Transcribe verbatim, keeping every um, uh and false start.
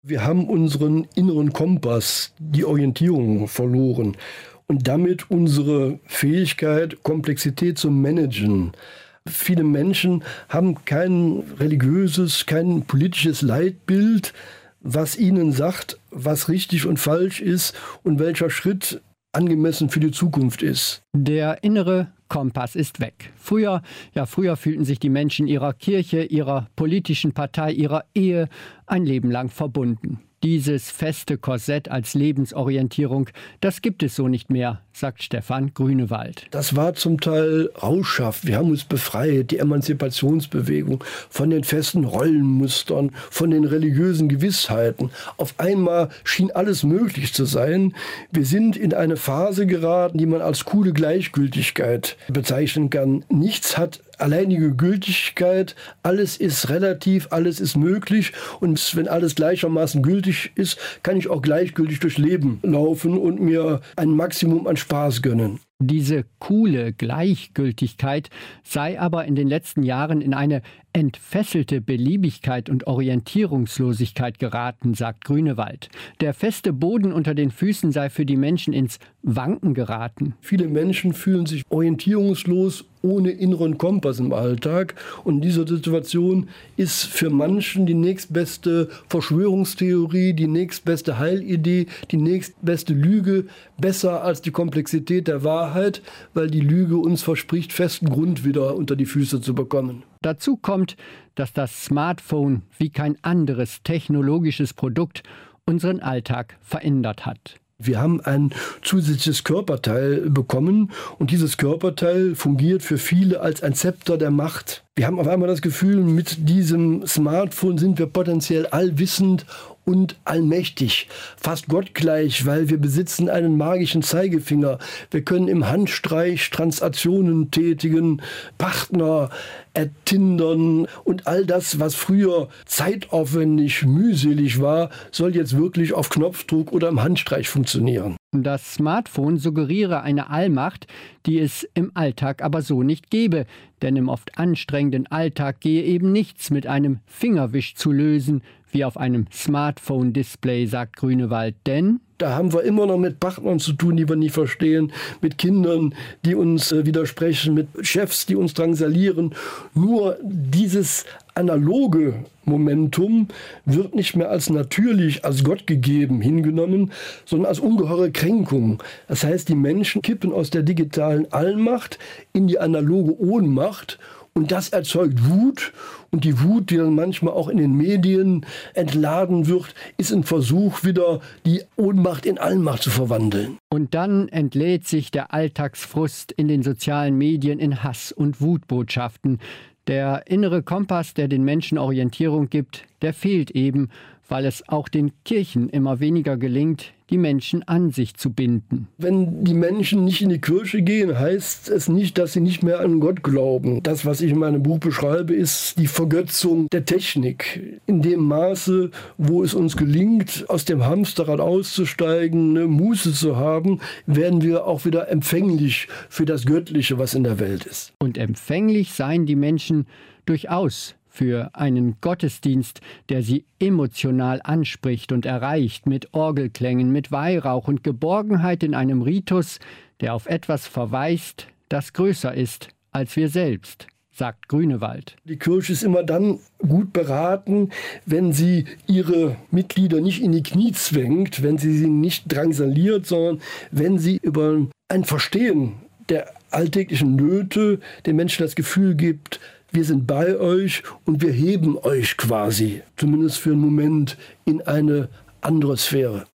Wir haben unseren inneren Kompass, die Orientierung verloren und damit unsere Fähigkeit, Komplexität zu managen. Viele Menschen haben kein religiöses, kein politisches Leitbild, was ihnen sagt, was richtig und falsch ist und welcher Schritt angemessen für die Zukunft ist. Der innere Kompass ist weg. Früher, ja, früher fühlten sich die Menschen ihrer Kirche, ihrer politischen Partei, ihrer Ehe ein Leben lang verbunden. Dieses feste Korsett als Lebensorientierung, das gibt es so nicht mehr, sagt Stefan Grünewald. Das war zum Teil rauschhaft. Wir haben uns befreit, die Emanzipationsbewegung, von den festen Rollenmustern, von den religiösen Gewissheiten. Auf einmal schien alles möglich zu sein. Wir sind in eine Phase geraten, die man als coole Gleichgültigkeit bezeichnen kann. Nichts hat alleinige Gültigkeit, alles ist relativ, alles ist möglich und wenn alles gleichermaßen gültig ist, kann ich auch gleichgültig durchs Leben laufen und mir ein Maximum an Spaß gönnen. Diese coole Gleichgültigkeit sei aber in den letzten Jahren in eine entfesselte Beliebigkeit und Orientierungslosigkeit geraten, sagt Grünewald. Der feste Boden unter den Füßen sei für die Menschen ins Wanken geraten. Viele Menschen fühlen sich orientierungslos, ohne inneren Kompass im Alltag. Und in dieser Situation ist für manchen die nächstbeste Verschwörungstheorie, die nächstbeste Heilidee, die nächstbeste Lüge besser als die Komplexität der Wahrheit, weil die Lüge uns verspricht, festen Grund wieder unter die Füße zu bekommen. Dazu kommt, dass das Smartphone wie kein anderes technologisches Produkt unseren Alltag verändert hat. Wir haben ein zusätzliches Körperteil bekommen und dieses Körperteil fungiert für viele als ein Zepter der Macht. Wir haben auf einmal das Gefühl, mit diesem Smartphone sind wir potenziell allwissend und allmächtig, fast gottgleich, weil wir besitzen einen magischen Zeigefinger. Wir können im Handstreich Transaktionen tätigen, Partner ertindern und all das, was früher zeitaufwendig, mühselig war, soll jetzt wirklich auf Knopfdruck oder im Handstreich funktionieren. Das Smartphone suggeriere eine Allmacht, die es im Alltag aber so nicht gebe. Denn im oft anstrengenden Alltag gehe eben nichts mit einem Fingerwisch zu lösen, wie auf einem Smartphone-Display, sagt Grünewald. Denn da haben wir immer noch mit Partnern zu tun, die wir nicht verstehen, mit Kindern, die uns äh, widersprechen, mit Chefs, die uns drangsalieren. Nur dieses analoge Momentum wird nicht mehr als natürlich, als Gott gegeben hingenommen, sondern als ungeheure Kränkung. Das heißt, die Menschen kippen aus der digitalen Allmacht in die analoge Ohnmacht. Und das erzeugt Wut. Und die Wut, die dann manchmal auch in den Medien entladen wird, ist ein Versuch, wieder die Ohnmacht in Allmacht zu verwandeln. Und dann entlädt sich der Alltagsfrust in den sozialen Medien in Hass und Wutbotschaften. Der innere Kompass, der den Menschen Orientierung gibt, der fehlt eben, weil es auch den Kirchen immer weniger gelingt, die Menschen an sich zu binden. Wenn die Menschen nicht in die Kirche gehen, heißt es nicht, dass sie nicht mehr an Gott glauben. Das, was ich in meinem Buch beschreibe, ist die Vergötzung der Technik. In dem Maße, wo es uns gelingt, aus dem Hamsterrad auszusteigen, eine Muße zu haben, werden wir auch wieder empfänglich für das Göttliche, was in der Welt ist. Und empfänglich seien die Menschen durchaus für einen Gottesdienst, der sie emotional anspricht und erreicht, mit Orgelklängen, mit Weihrauch und Geborgenheit in einem Ritus, der auf etwas verweist, das größer ist als wir selbst, sagt Grünewald. Die Kirche ist immer dann gut beraten, wenn sie ihre Mitglieder nicht in die Knie zwängt, wenn sie sie nicht drangsaliert, sondern wenn sie über ein Verstehen der alltäglichen Nöte den Menschen das Gefühl gibt, wir sind bei euch und wir heben euch quasi, zumindest für einen Moment, in eine andere Sphäre.